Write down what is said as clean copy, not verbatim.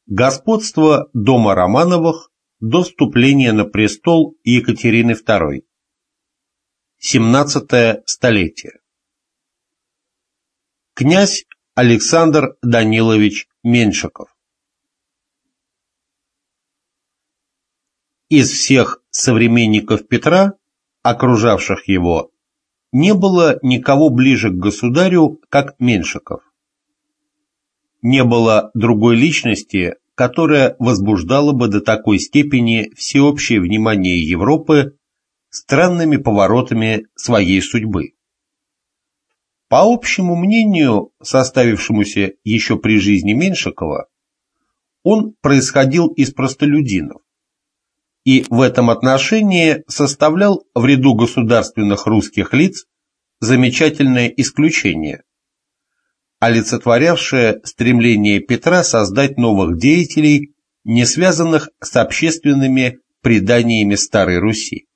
Господство дома Романовых до вступления на престол Екатерины II. 17 столетие. Князь Александр Данилович Меньшиков. Из всех современников Петра, окружавших его, не было никого ближе к государю, как Меньшиков. Не было другой личности, которая возбуждала бы до такой степени всеобщее внимание Европы странными поворотами своей судьбы. По общему мнению, составившемуся еще при жизни Меньшикова, он происходил из простолюдинов и в этом отношении составлял в ряду государственных русских лиц замечательное исключение, олицетворявшее стремление Петра создать новых деятелей, не связанных с общественными преданиями Старой Руси.